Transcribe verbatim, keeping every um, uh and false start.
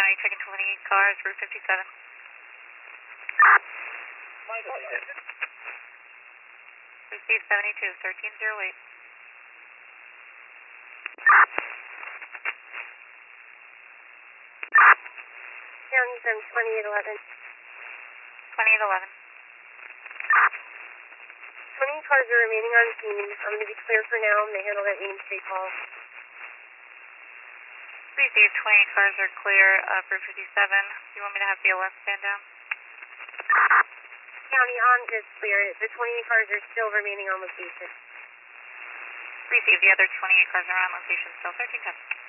County, checking twenty-eight cars, Route fifty-seven. Received seventy-two, thirteen zero eight. County from twenty-eight eleven. twenty-eight eleven. twenty cars are remaining on scene. I'm going to be clear for now. I'm going to handle that Main Street call. Received twenty cars are clear, uh, Route fifty-seven. You want me to have B L S stand down? County, on is clear. The twenty-eight cars are still remaining on location. Received the other twenty-eight cars are on location still, thirteen ten.